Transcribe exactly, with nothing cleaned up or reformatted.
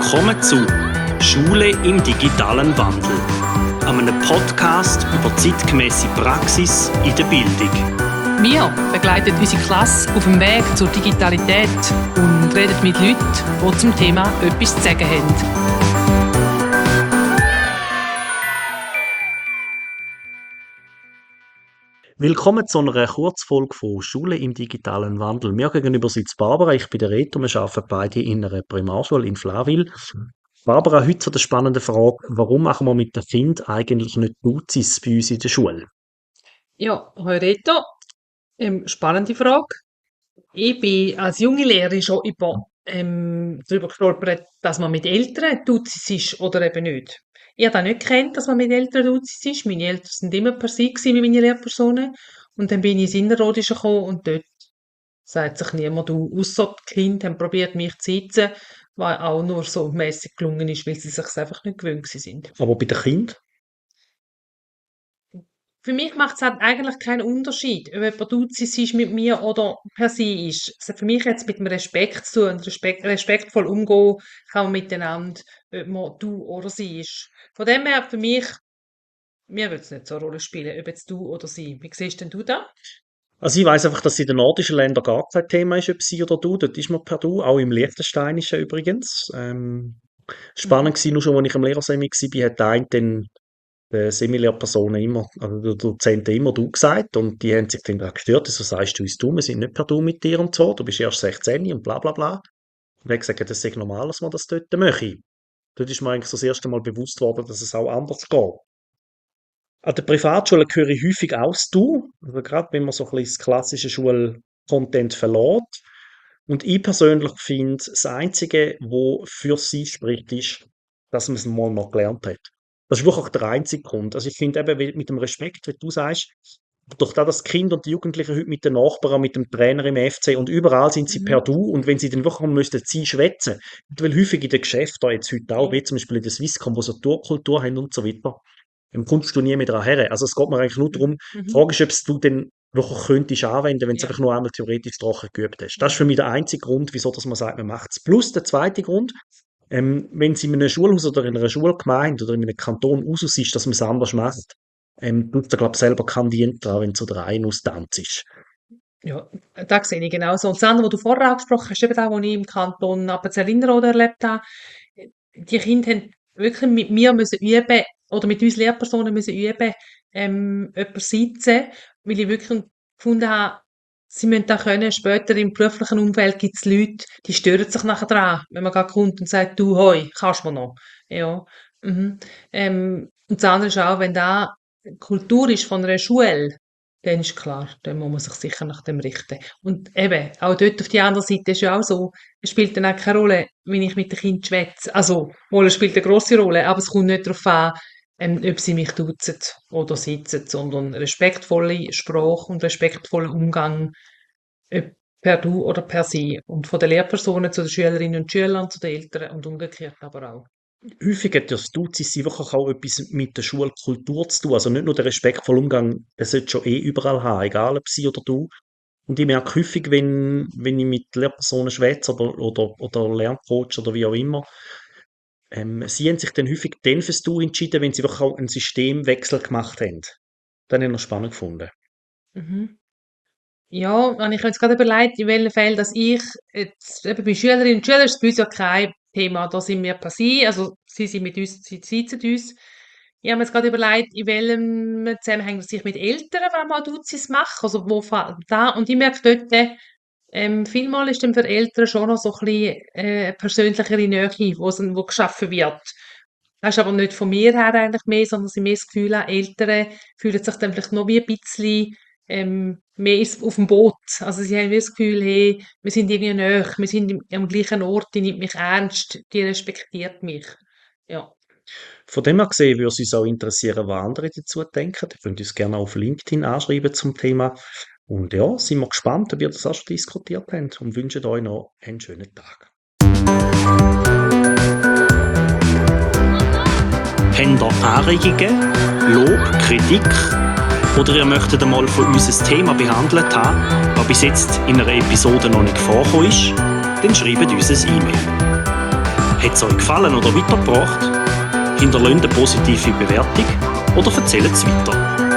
Willkommen zu Schule im digitalen Wandel, einem Podcast über zeitgemäße Praxis in der Bildung. Wir begleiten unsere Klasse auf dem Weg zur Digitalität und reden mit Leuten, die zum Thema etwas zu sagen haben. Willkommen zu einer Kurzfolge von Schule im digitalen Wandel. Mir gegenüber sitzt Barbara, ich bin der Reto, wir arbeiten beide in einer Primarschule in Flawil. Barbara, heute zu der spannenden Frage, warum machen wir mit den Kindern eigentlich nicht Duzis bei uns in der Schule? Ja, hallo Reto. Ähm, spannende Frage. Ich bin als junge Lehrerin schon über, ähm, darüber gestolpert, dass man mit Eltern Duzis ist oder eben nicht. Ich habe das nicht gekannt, dass man mit Eltern Duzis ist. Meine Eltern sind immer per Sie gewesen mit meinen Lehrpersonen. Und dann bin ich ins Innerrhodische gekommen und dort sagt sich niemand, du, ausser die Kinder haben probiert, mich zu sitzen, was auch nur so mäßig gelungen ist, weil sie sich einfach nicht gewöhnt sind. Aber bei den Kindern? Für mich macht es halt eigentlich keinen Unterschied, ob jemand Duzis ist mit mir oder per Sie ist. Es hat für mich jetzt mit dem Respekt zu tun. Respekt, respektvoll umgehen kann man miteinander, ob man du oder sie ist. Von dem her, für mich, mir würde es nicht so eine Rolle spielen, ob jetzt du oder sie. Wie siehst denn du das? Also ich weiss einfach, dass in den nordischen Ländern gar kein Thema ist, ob sie oder du. Dort ist man per Du, auch im Liechtensteinischen übrigens. Ähm, spannend war nur schon, als ich am Lehrersemi war, hat der eine dann den Semi-Lehrpersonen immer, also der Dozenten immer du gesagt und die haben sich dann auch gestört, so sagst du uns du, wir sind nicht per Du mit dir und so, du bist erst sechzehn und bla bla bla. Und er hat gesagt, das ist normal, dass man das dort möchte. Dort ist mir eigentlich so das erste Mal bewusst worden, dass es auch anders geht. An den Privatschulen höre ich häufig auch das Du, also gerade wenn man so ein bisschen das klassische Schulcontent verlässt. Und ich persönlich finde, das Einzige, was für sie spricht, ist, dass man es mal noch gelernt hat. Das ist wirklich der einzige Grund. Also ich finde eben wie- mit dem Respekt, wie du sagst, durch das, dass die Kinder und die Jugendlichen heute mit den Nachbarn, mit dem Trainer im F C und überall sind sie per Mhm. Du und wenn sie dann wirklich mal müssten sie schwätzen, weil häufig in den Geschäften, jetzt heute auch, Ja. wie zum Beispiel in der Swisscom, wo sie Tourkultur haben und so weiter, dann kommst du nie mehr dran her. Also es geht mir eigentlich nur darum, die Mhm. Frage ist, ob es du dann wirklich könntest anwenden, wenn du es Ja. einfach nur einmal theoretisch trocken geübt hast. Das ist für mich der einzige Grund, wieso dass man sagt, man macht es. Plus der zweite Grund, ähm, wenn es in einem Schulhaus oder in einer Schulgemeinde oder in einem Kanton aus ist, dass man es anders macht, ähm, tut der, glaube ich, selber keinen Dienst dran, wenn es so der eine Austanz ist. Ja, das sehe ich genauso. Und das andere, was du vorher angesprochen hast, eben das, was ich im Kanton Appenzell-Innerrhoden erlebt habe, die Kinder haben wirklich mit mir müssen üben, oder mit uns Lehrpersonen müssen üben, ähm, jemanden sitzen, weil ich wirklich gefunden habe, sie müssen das können. Später im beruflichen Umfeld gibt es Leute, die stören sich nachher dran, wenn man gerade kommt und sagt, du, hoi, kannst du mir noch? Ja. Mhm. Ähm, und das andere ist auch, wenn da Kultur ist von einer Schule, dann ist klar, dann muss man sich sicher nach dem richten. Und eben, auch dort auf die andere Seite ist ja auch so, es spielt dann auch keine Rolle, wenn ich mit den Kindern schwätze. Also, wohl, es spielt eine grosse Rolle, aber es kommt nicht darauf an, ähm, ob sie mich duzen oder sitzen, sondern respektvolle Sprache und respektvoller Umgang, ob per Du oder per Sie. Und von den Lehrpersonen zu den Schülerinnen und Schülern, zu den Eltern und umgekehrt aber auch. Häufig hat das Duzis wirklich auch etwas mit der Schulkultur zu tun. Also nicht nur der respektvolle Umgang, den sollte schon eh überall haben, egal ob sie oder du. Und ich merke häufig, wenn, wenn ich mit Lehrpersonen schwätze oder, oder, oder Lerncoach oder wie auch immer, ähm, sie haben sich dann häufig dann fürs Du entschieden, wenn sie wirklich auch einen Systemwechsel gemacht haben. Das habe ich noch spannend gefunden. Mhm. Ja, und ich habe jetzt gerade überlegt, in welchen Fällen, dass ich jetzt eben bei Schülerinnen und Schülern ist es bei uns ja kein Thema, da sind wir per se, also sie sind mit uns, sie sitzen uns. Ich habe mir jetzt gerade überlegt, in welchem Zusammenhang dass ich mit Eltern wenn mal Duzis mache, also wo fa- da, und ich merke dort, ähm, vielmal ist dann für Eltern schon noch so ein bisschen äh, eine persönlichere Nähe, wo, es- wo geschaffen wird. Das ist aber nicht von mir her eigentlich mehr, sondern sie mehr das Gefühl haben, Eltern fühlen sich dann vielleicht noch wie ein bisschen ähm, mehr ist auf dem Boot. Also sie haben wie das Gefühl, hey, wir sind irgendwie näher, wir sind im, am gleichen Ort, die nimmt mich ernst, die respektiert mich. Ja. Von dem her gesehen würde es uns auch interessieren, was andere dazu denken. Ihr könnt uns gerne auf LinkedIn anschreiben zum Thema. Und ja, sind wir gespannt, ob ihr das auch schon diskutiert habt und wünschen euch noch einen schönen Tag. Habt ihr Anregungen, Lob, Kritik oder ihr möchtet einmal von uns ein Thema behandelt haben, das bis jetzt in einer Episode noch nicht vorgekommen ist, dann schreibt uns ein E-Mail. Hat es euch gefallen oder weitergebracht? Hinterlasst eine positive Bewertung oder erzählt es weiter.